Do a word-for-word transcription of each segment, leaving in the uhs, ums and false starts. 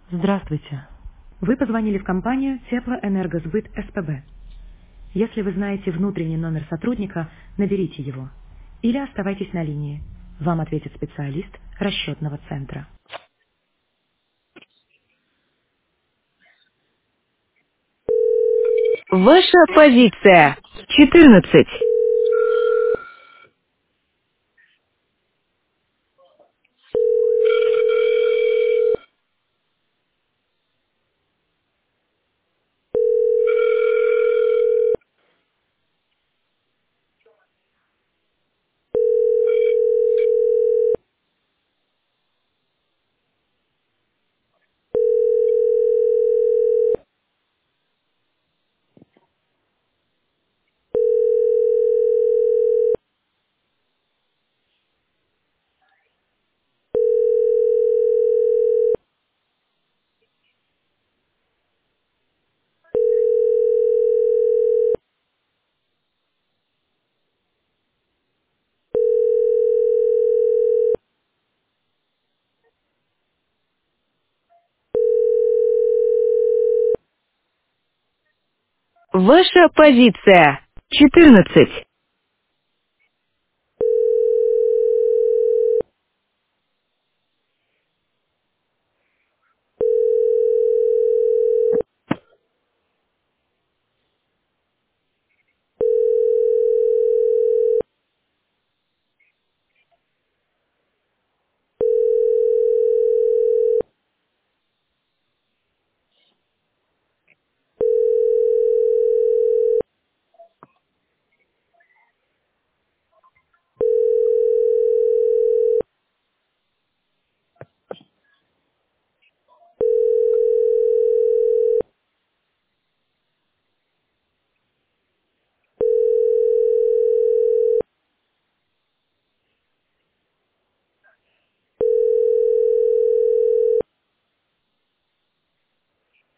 Здравствуйте. Вы позвонили в компанию Теплоэнергосбыт СПБ. Если вы знаете внутренний номер сотрудника, наберите его. Или оставайтесь на линии. Вам ответит специалист расчетного центра. Ваша позиция. четырнадцать. Ваша позиция. четырнадцать.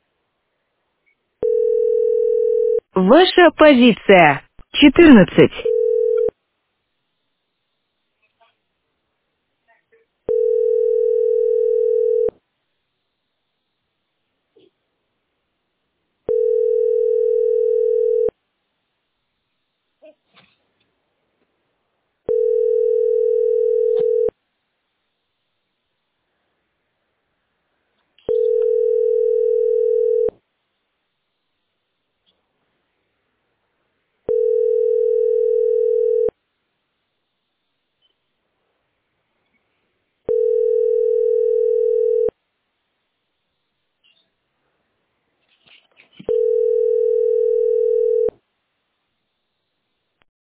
Ваша позиция. четырнадцать.